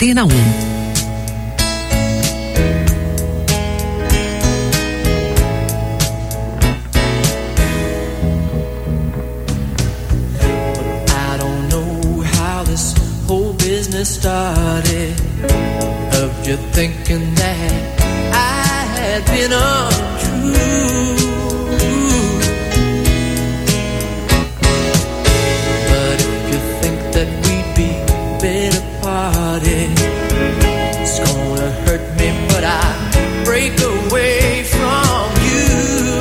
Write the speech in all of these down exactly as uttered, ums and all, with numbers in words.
Antena um. Started of you thinking that I had been untrue, but if you think that we'd be better parted, it's gonna hurt me, but I break away from you.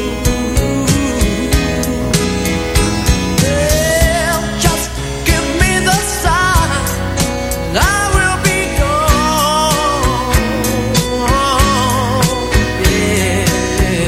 Well, just give me the sign, I will be gone, yeah.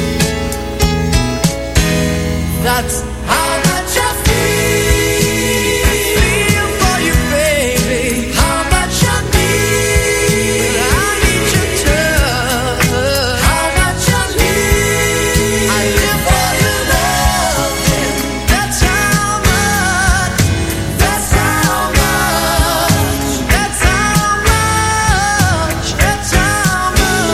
That's how much I feel, feel for you, baby. How much I need, I need your touch. How much I need, I live for your love, and that's how much, that's how much, that's how much, that's how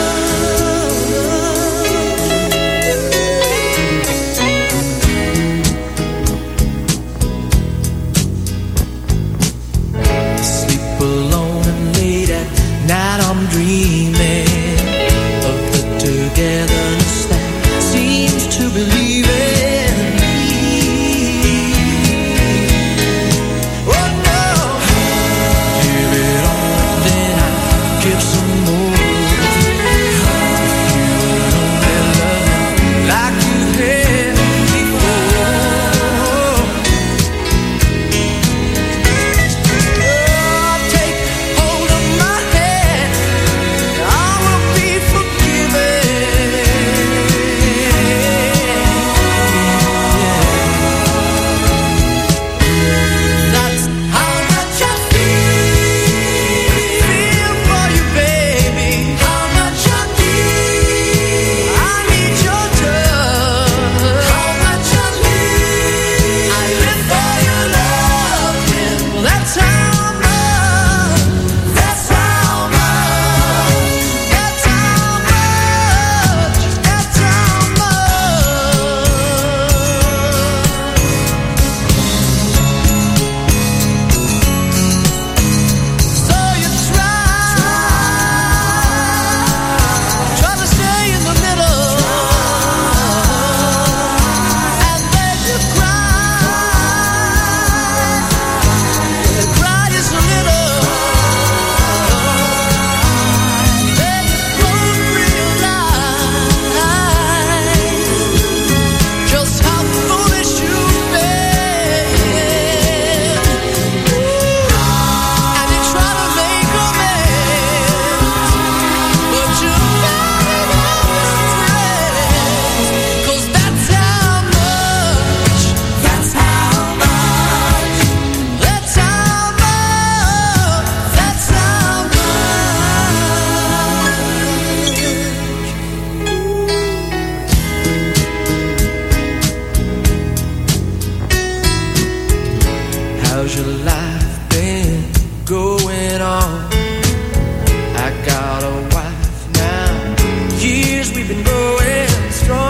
much. Sleep alone and late at night I'm dreaming of the togetherness that seems to believe in me. Oh no, give it all, then I give some more. If you would only love me like you had before. Oh, take hold of my hand, I will be forgiven. That's how much I feel, feel for you, baby. How much I need, I need your touch. How much I need, I live for your love, and that's how much, that's how much, that's how much, that's how much. So you try, try to stay in the middle, and then you cry, and cry just a little, then you don't realize just how foolish you've been, and you try to make amends, but you never stress, 'cause that's how much, that's how much, that's how much, that's how much. How's your life been going on? I got a wife now, years we've been going strong.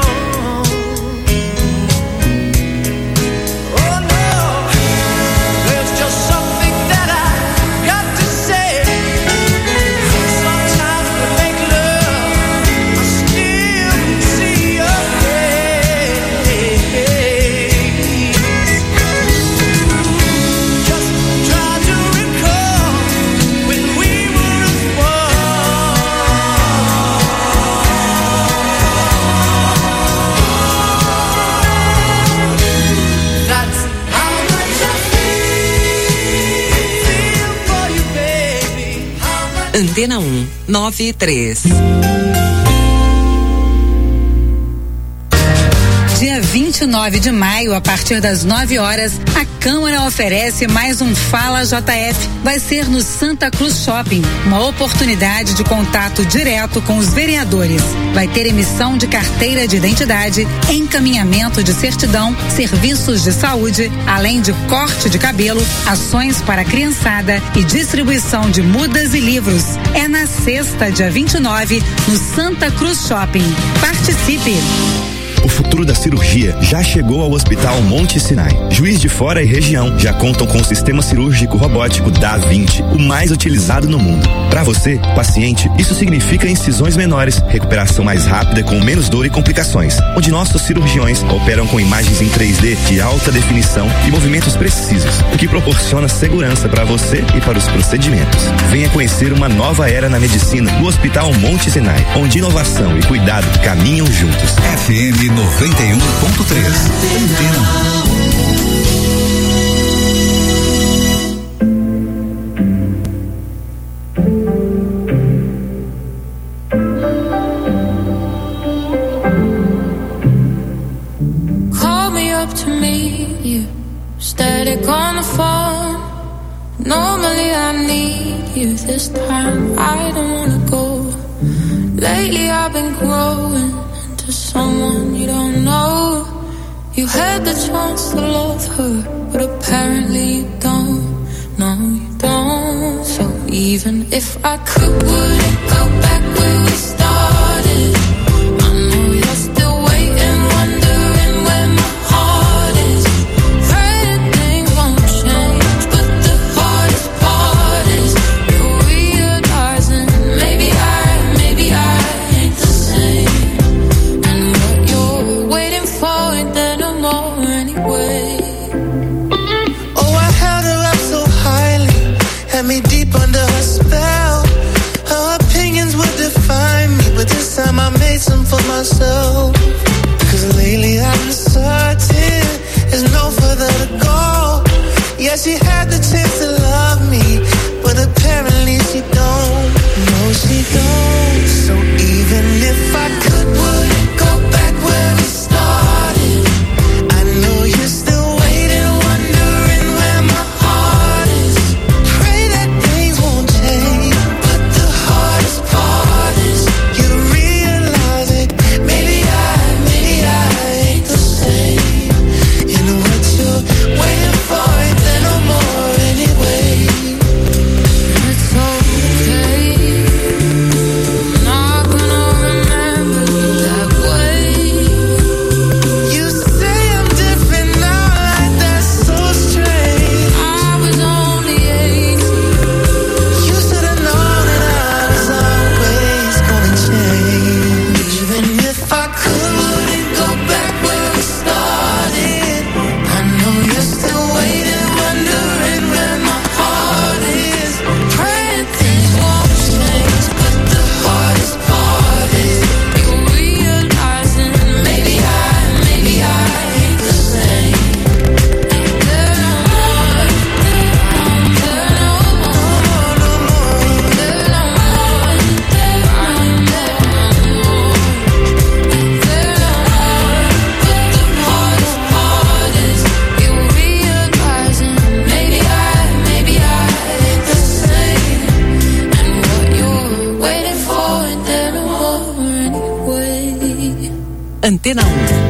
Oh no, there's just something that I got to say. Sometimes when we make love, I still see your face. Just try to recall when we were as one. That's how much I feel, feel for you, baby. How much Antena um, nove e três. Dia vinte e nove de maio, a partir das nove horas, a Câmara oferece mais um Fala J F. Vai ser no Santa Cruz Shopping, uma oportunidade de contato direto com os vereadores. Vai ter emissão de carteira de identidade, encaminhamento de certidão, serviços de saúde, além de corte de cabelo, ações para a criançada e distribuição de mudas e livros. É na sexta, dia vinte e nove, no Santa Cruz Shopping. Participe! O futuro da cirurgia já chegou ao Hospital Monte Sinai. Juiz de Fora e região já contam com o sistema cirúrgico robótico Da Vinci, o mais utilizado no mundo. Para você, paciente, isso significa incisões menores, recuperação mais rápida com menos dor e complicações, onde nossos cirurgiões operam com imagens em três D de alta definição e movimentos precisos, o que proporciona segurança para você e para os procedimentos. Venha conhecer uma nova era na medicina no Hospital Monte Sinai, onde inovação e cuidado caminham juntos. F M noventa e um ponto três. Call me up to meet you. Static on the phone. Normally I need you. This time I don't wanna go. Lately I've been growing to someone you don't know. You had the chance to love her, but apparently you don't. No, you don't. So even if I could, would it go back where we started? I know you're still waiting, wondering where my heart is. Pray that things won't change, but the hardest part is you're realizing maybe I, maybe I ain't the same. Me deep under her spell. Her opinions would define me, but this time I made some for myself. Cause lately I've been certain there's no further to go. Yeah, she had the chance to love me, but apparently she don't. No, she don't. So even if I could, would it go back where we started? I know you're still waiting, wondering where my heart is. Antena um.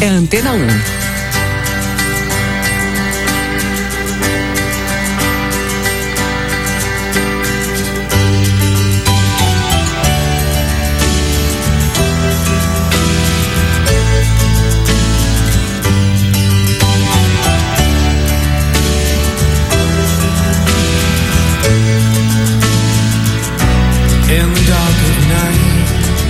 é Antena um. In the dark of night,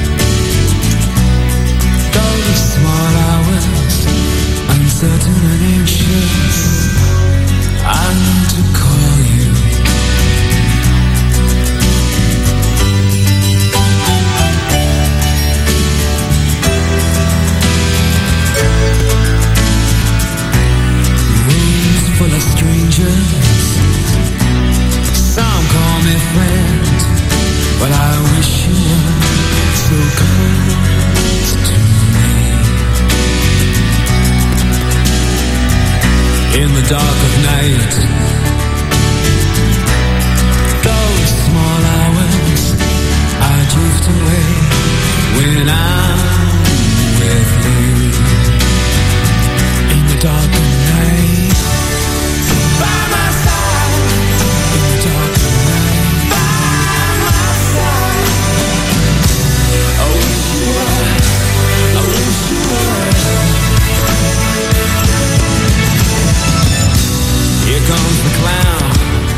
those small hours, uncertain and anxious, I need to call you. Rooms full of strangers, some call me friend, but I wish you were so close to me. In the dark of night, those small hours, I drift away when I'm with you. In the dark of night, by my side. In the dark of night, by my side. I wish you were, I wish you were. Here comes the clown.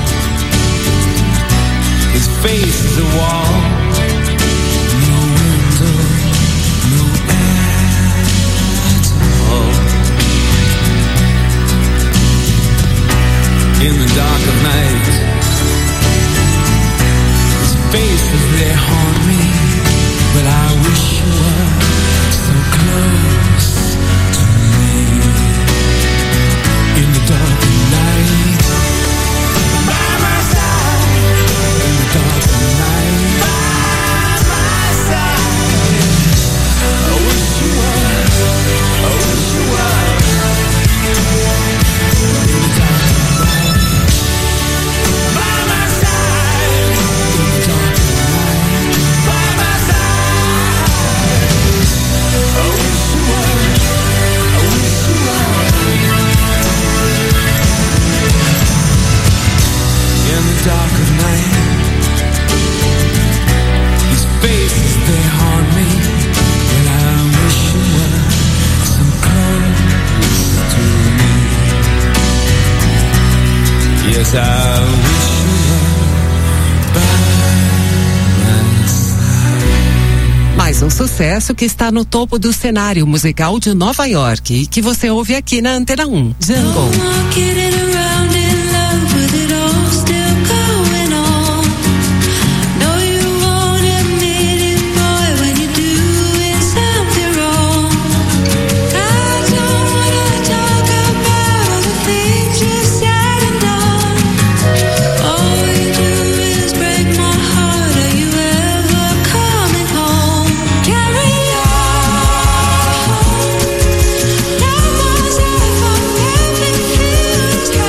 His face is a wall. No window, no air at all. In the dark of night, his faces, they haunt me, but I wish you were so close to me. In the dark of night, by my side. In the dark of night, by my side. I wish you were, I wish you were. In the dark of night, by my side. In the dark of night, by my side. I wish you were, I wish you were. In the dark of night, these faces, they haunt me, and I wish you were so close to me. Yes, I wish you were by my side. Mais um sucesso que está no topo do cenário musical de Nova York e que você ouve aqui na Antena um. Jungle. Carry on.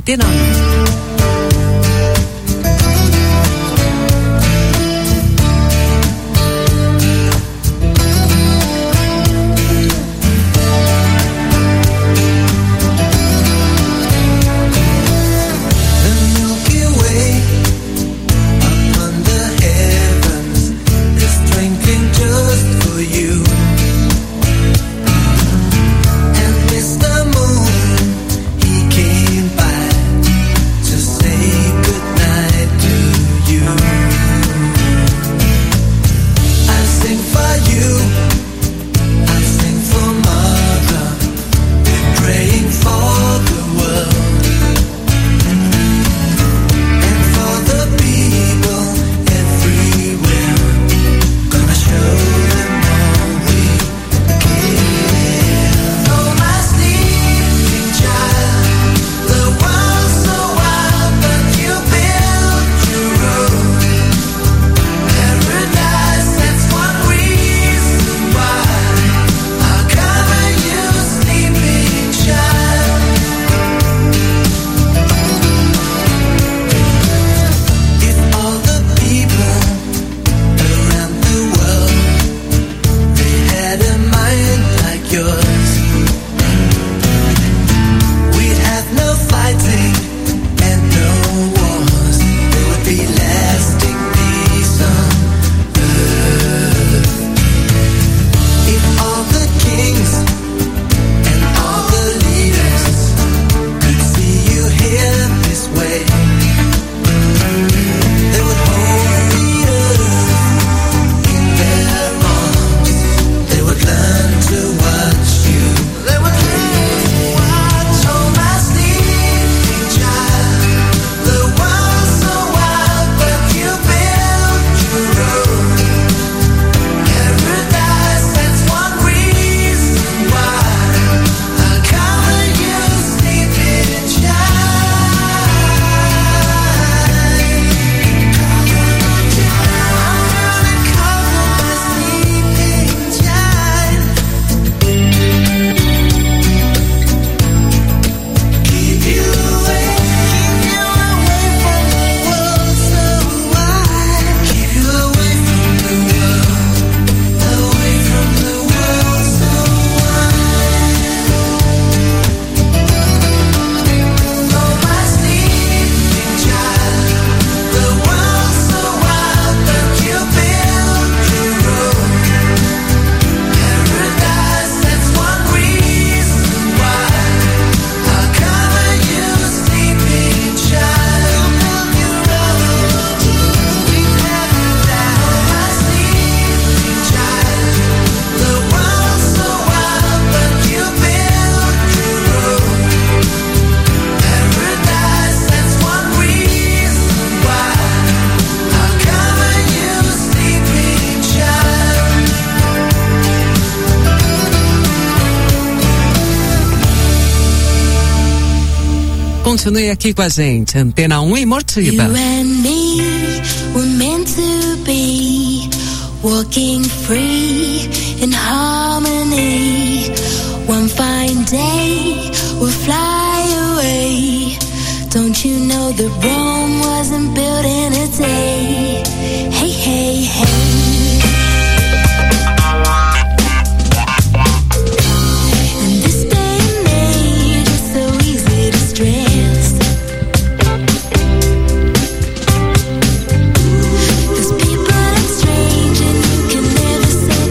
Antena um. Continue aqui com a gente, Antena um e Mortiba. You and me were meant to be, walking free in harmony. One fine day we'll fly away. Don't you know that Rome wasn't built in a day? Hey, hey, hey. Say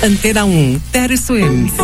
Antena um, Terry Swims.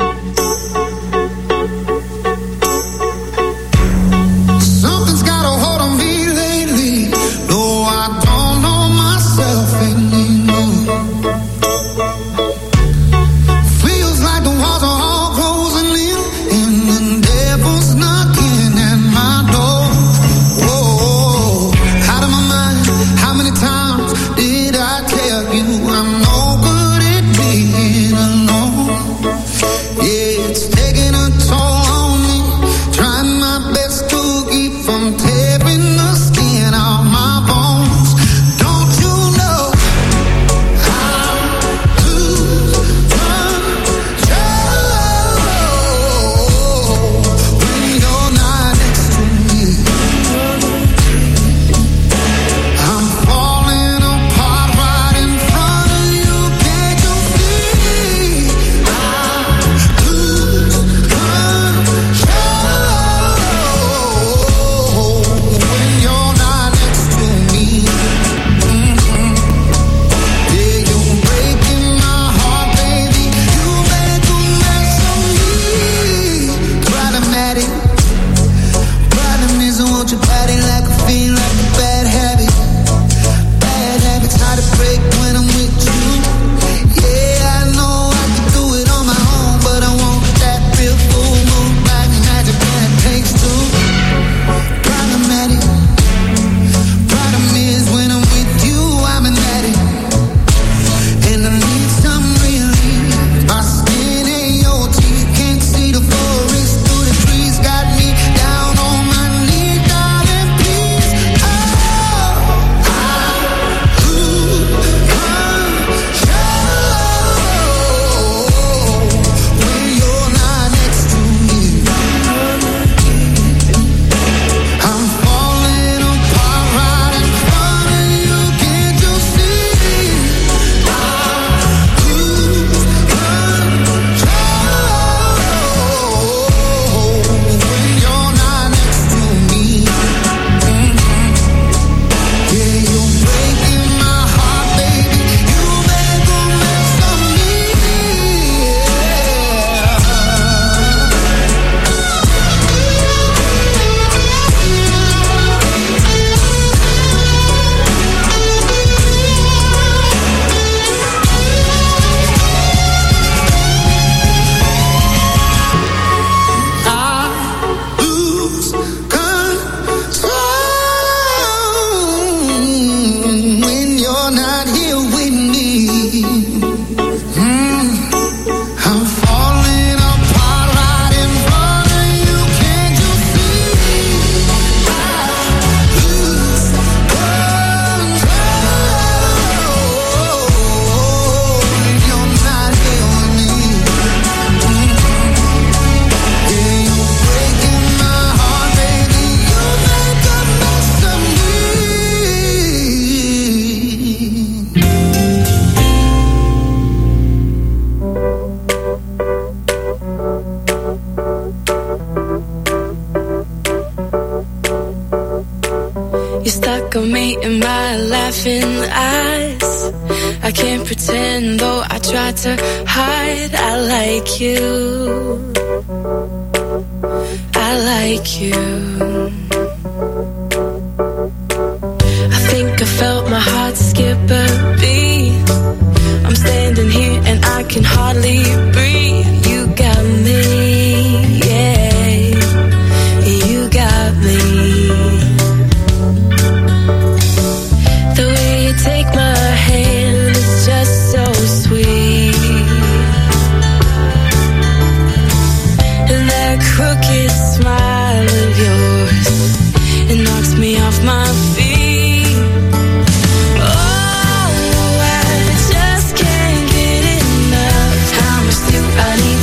on me in my laughing eyes. I can't pretend, though I try to hide. I like you, I like you. I think I felt my heart skip a beat. I'm standing here and I can hardly breathe. You got me, yeah, you got me. The way you take my hand is just so sweet. And that crooked smile of yours, it knocks me off my feet. I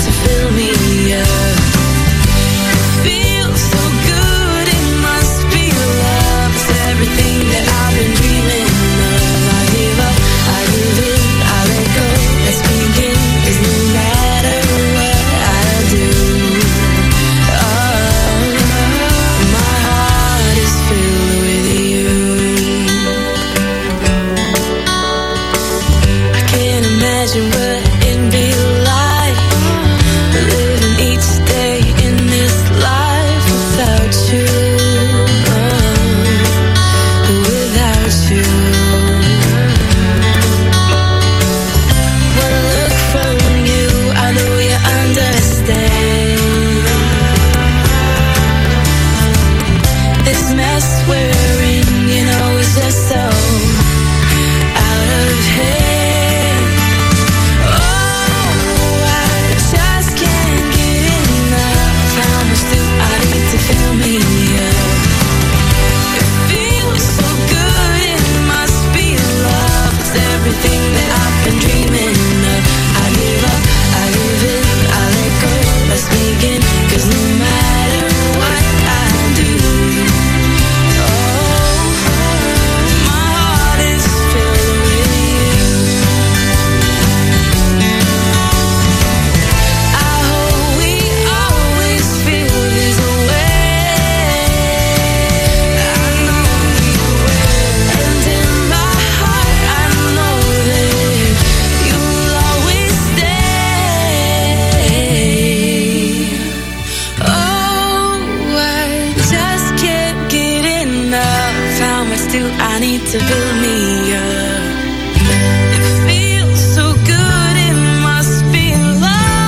do I need to build me up? It feels so good, it must be love.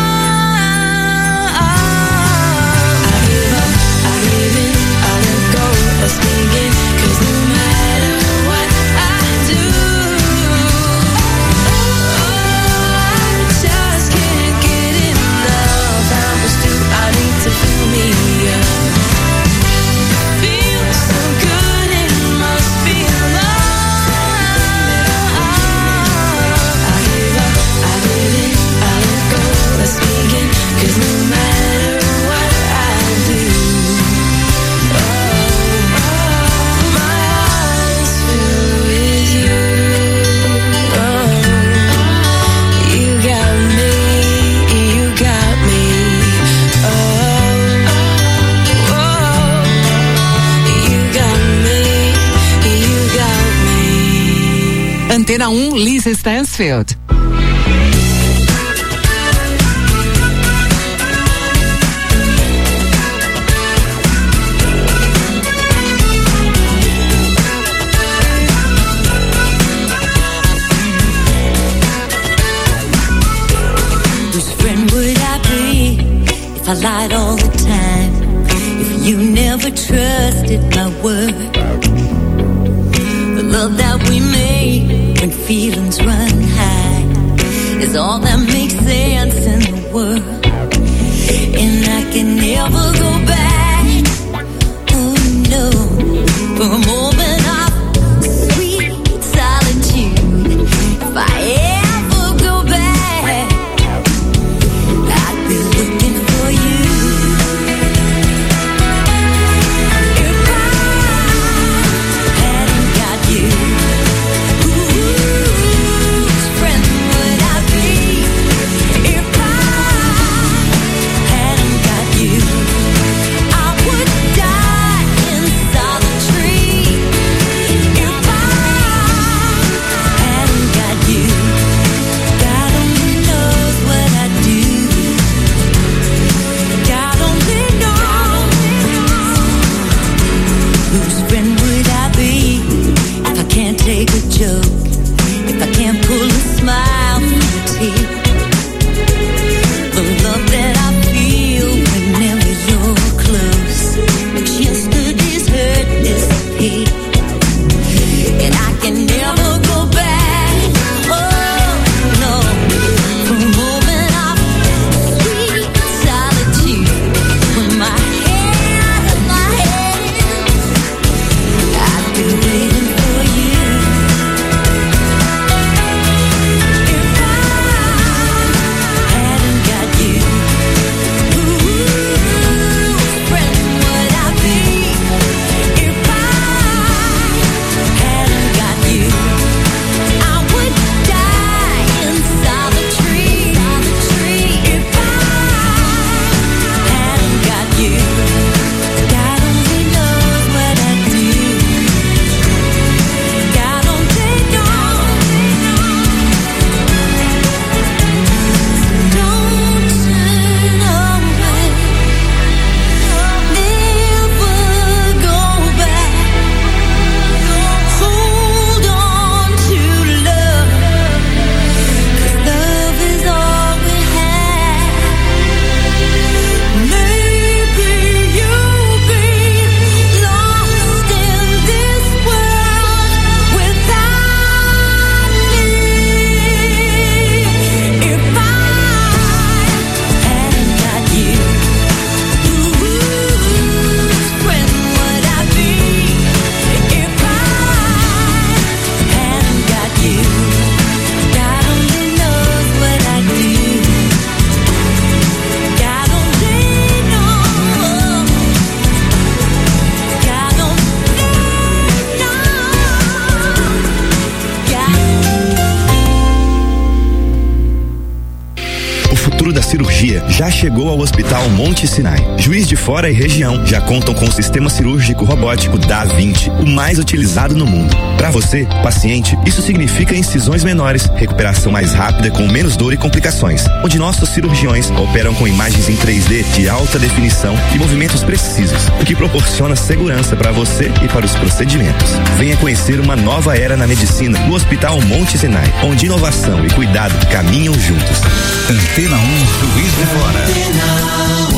I give up, I give in, I let go, let's begin. Cause no matter what I do, oh, I just can't get enough. How much do I need to fill me up? Feels so good, it must be love. I give up, I give in, I let go, let's begin. Cause no matter what I do, oh, my heart is filled with you. Oh, you got me, you got me. Oh, oh, you got me, you got me. Antena um, Lisa Stansfield. Whose friend would I be if I lied all the time? If you never trusted my word, the love that we made when feelings run high is all that makes sense in the world. And I can never go back, oh no, for a moment of sweet solitude. If I ever go back, I'd be looking for you. If I hadn't got you, whose friend would I be? já chegou ao Hospital Monte Sinai. Juiz de Fora e região já contam com o sistema cirúrgico robótico Da vinte, o mais utilizado no mundo. Para você, paciente, isso significa incisões menores, recuperação mais rápida com menos dor e complicações, onde nossos cirurgiões operam com imagens em três D de alta definição e movimentos precisos, o que proporciona segurança para você e para os procedimentos. Venha conhecer uma nova era na medicina no Hospital Monte Sinai, onde inovação e cuidado caminham juntos. Antena um, Juiz de Fora.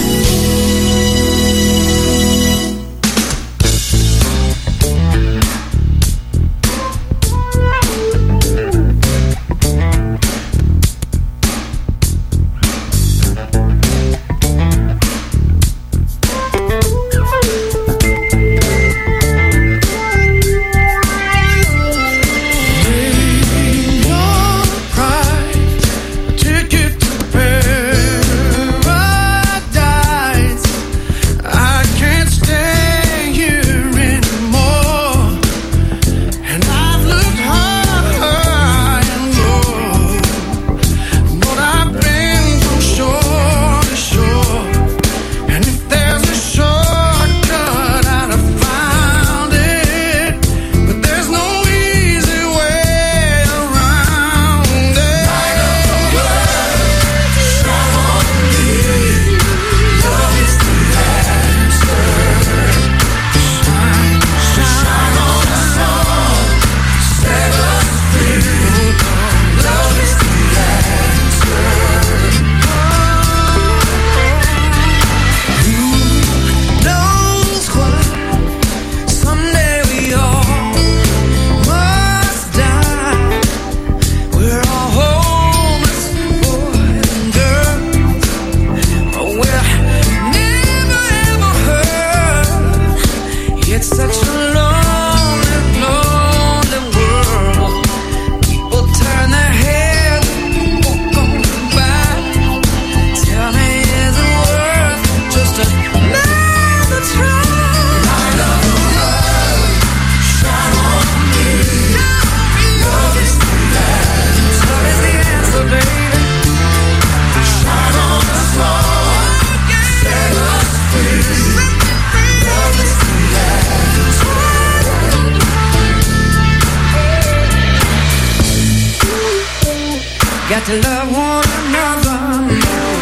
Got to love one another.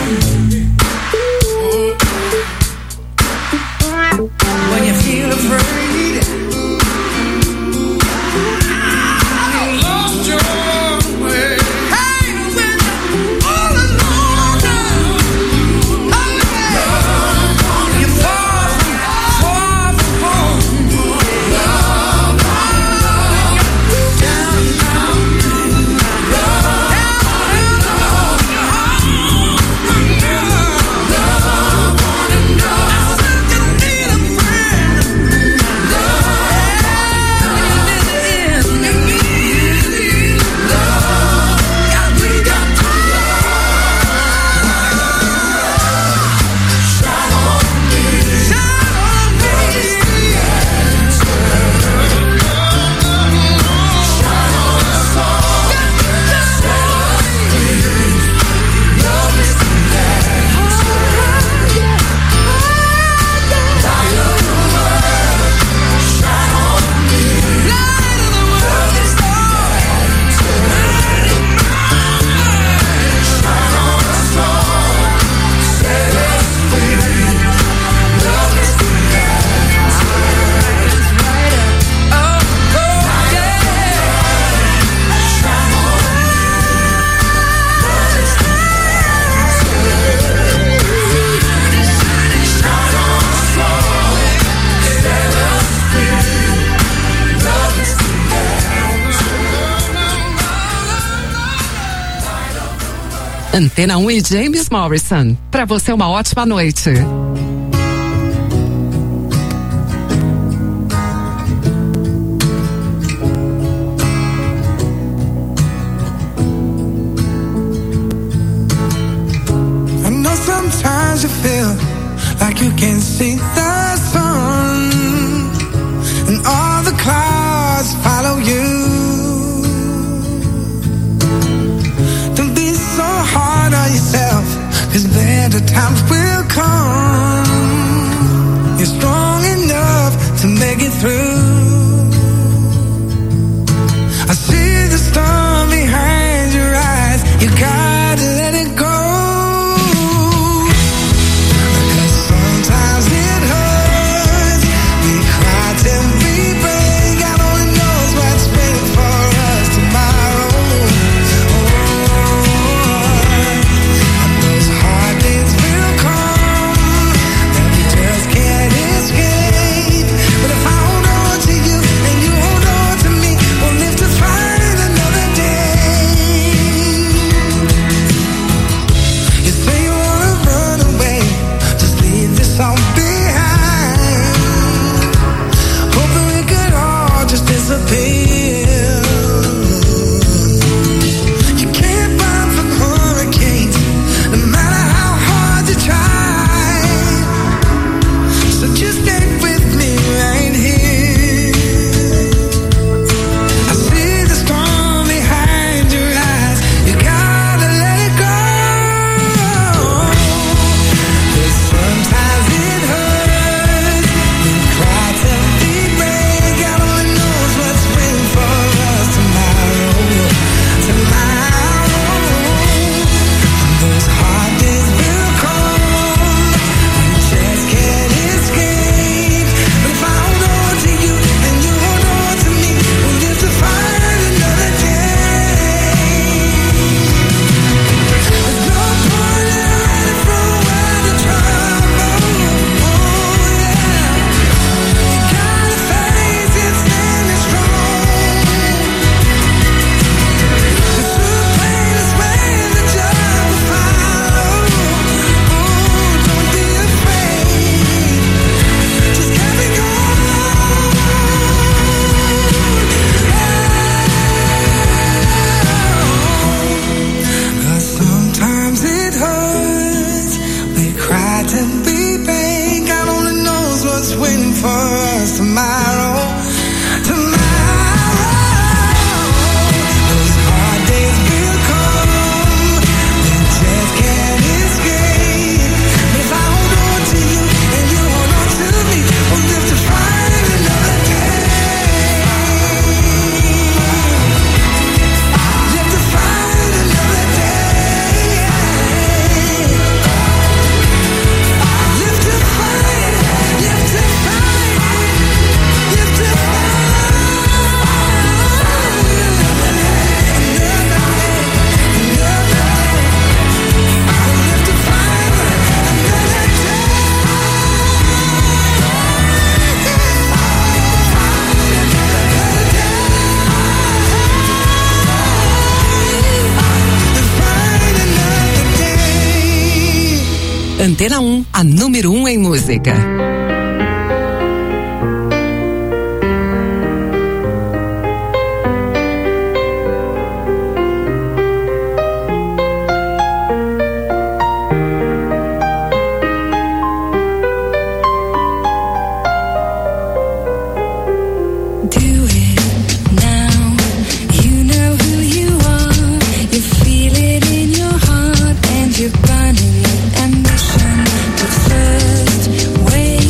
When you feel afraid, you lost your way. Hey, when you're all alone, oh, yeah. You're far from, far from home. Love, love, down, down, love. Antena um e James Morrison. Para você uma ótima noite. I know sometimes you feel like you can't see the sun and all the clouds follow you. Yourself, 'cause times will come. You're strong enough to make it through. I see the storm behind your eyes. You gotta let it go. Because sometimes it hurts. We cry till we break. God only knows what's waiting for us tomorrow. Oh, and those hard days will come that we just can't escape. But if I hold on to you and you hold on to me, we'll live to fight another day. You say you wanna run away, just leave this all behind. Hoping we could all just disappear. You can't run from hurricanes, no matter how hard you try. So just stay with me right here. I see the storm behind your eyes. You gotta let it go. 'Cause sometimes it hurts. We cry till we break. God only knows what's waiting for us tomorrow. Tomorrow. And those hard days will come. We just can't escape. But if I hold on to you and you hold on to me, we'll live to fight another day. There's no point in running from where the trouble. Oh yeah, you gotta face it standing strong. The true pain is when the job will follow. Oh, don't be afraid. Just carry on. 'Cause sometimes it hurts. We cry till we break. God only knows what's waiting for us tomorrow. Tomorrow. Those hard days will come. We just can't escape. But if I hold on to you and you hold on to me, we'll live to fight another day. Live to fight another day. Live to fight, live to fight, live to Antena um, a número um em música. Do it now. You know who you are. You feel it in your heart, and you're burning with ambition. But first, wait.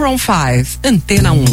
Maroon five, Antena um.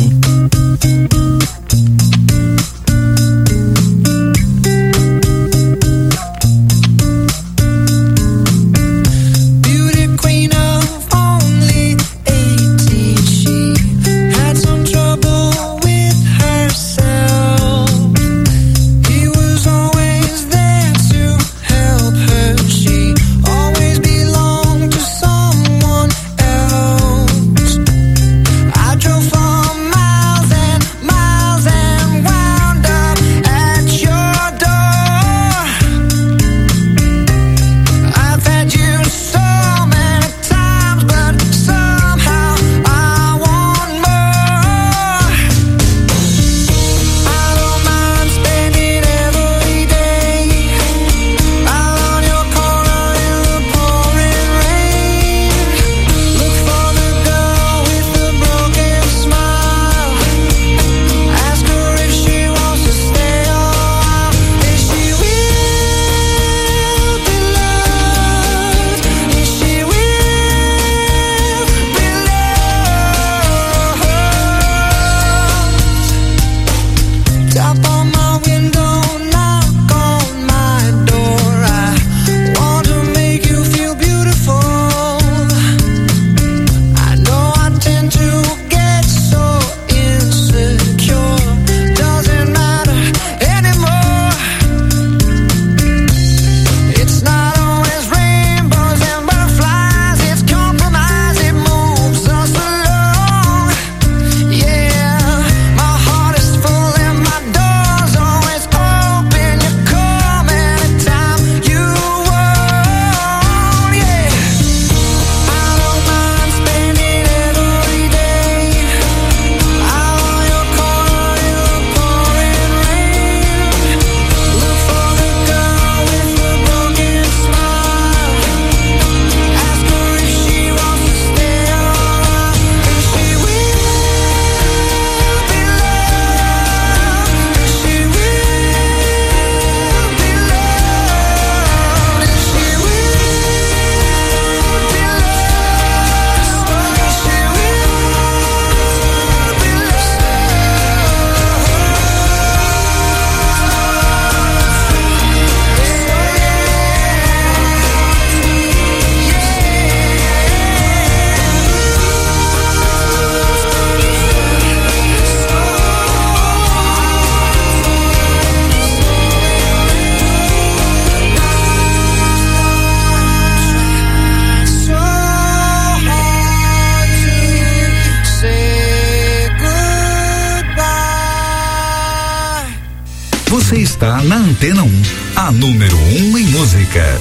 Você está na Antena um, a número um em música.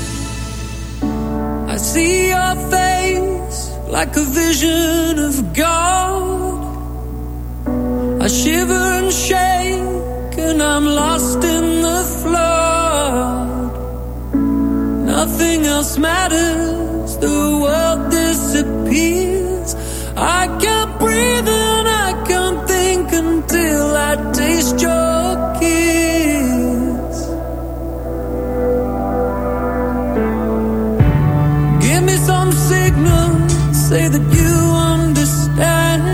I see your face like a vision of God. I shiver and shake and I'm lost in the flood. Nothing else matters, the world disappears. I can't breathe and I can't think until I taste your kiss. Give me some signal, say that you understand.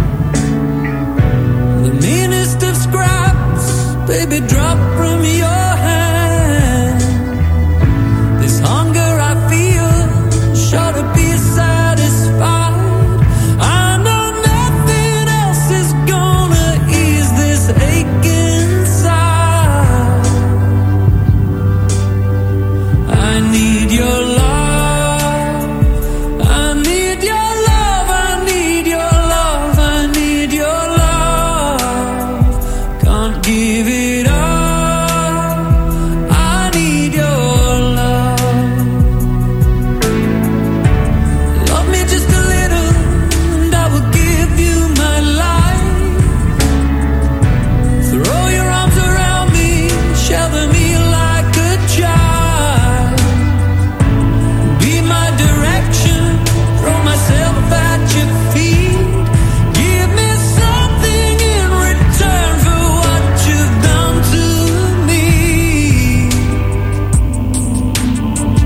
The meanest of scraps, baby, drop from your hand. This hunger I feel, sure to be satisfied. I know nothing else is gonna ease this ache inside. I need your love.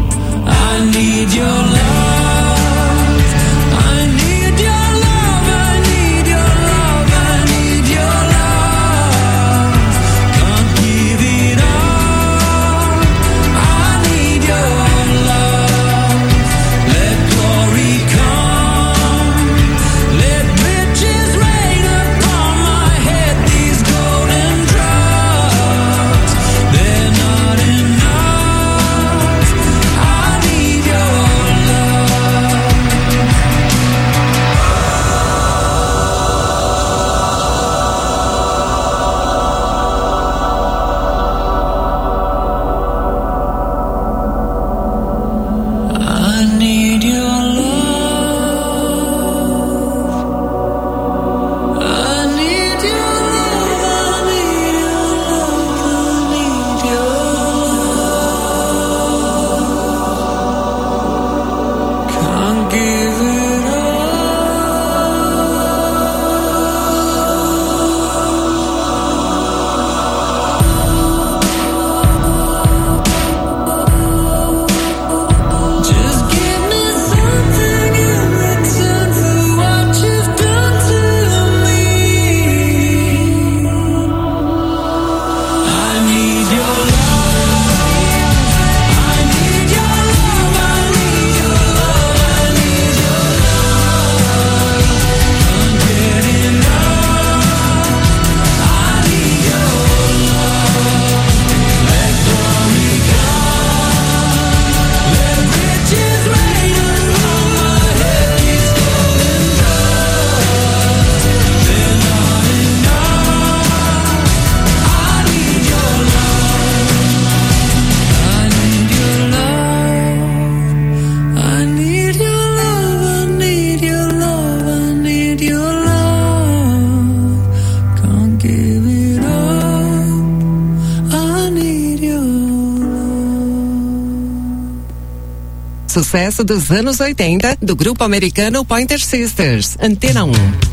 I need your love. I need your love. I Sucesso dos anos oitenta do grupo americano Pointer Sisters. Antena um.